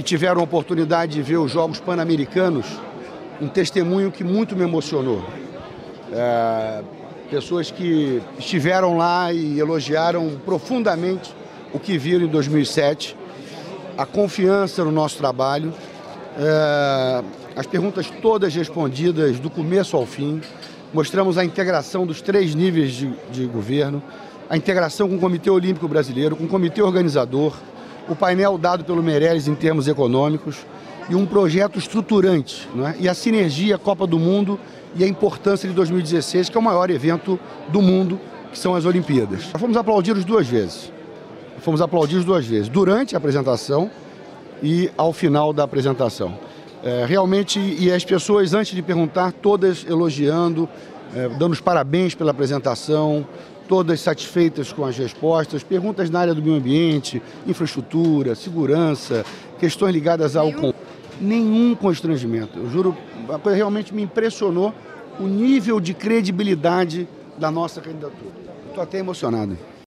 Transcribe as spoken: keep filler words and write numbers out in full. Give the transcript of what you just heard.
e tiveram a oportunidade de ver os Jogos Pan-Americanos, um testemunho que muito me emocionou. É, pessoas que estiveram lá e elogiaram profundamente o que viram em dois mil e sete, a confiança no nosso trabalho, é, as perguntas todas respondidas do começo ao fim. Mostramos a integração dos três níveis de, de governo, a integração com o Comitê Olímpico Brasileiro, com o Comitê Organizador, o painel dado pelo Meirelles em termos econômicos e um projeto estruturante, não é? E a sinergia Copa do Mundo e a importância de dois mil e dezesseis, que é o maior evento do mundo, que são as Olimpíadas. Nós fomos aplaudidos duas vezes. Fomos aplaudidos duas vezes, durante a apresentação e ao final da apresentação. É, realmente, e as pessoas, antes de perguntar, todas elogiando, é, dando os parabéns pela apresentação, todas satisfeitas com as respostas, perguntas na área do meio ambiente, infraestrutura, segurança, questões ligadas ao... Nenhum, Nenhum constrangimento. Eu juro, a coisa realmente me impressionou, o nível de credibilidade da nossa candidatura. Estou até emocionado.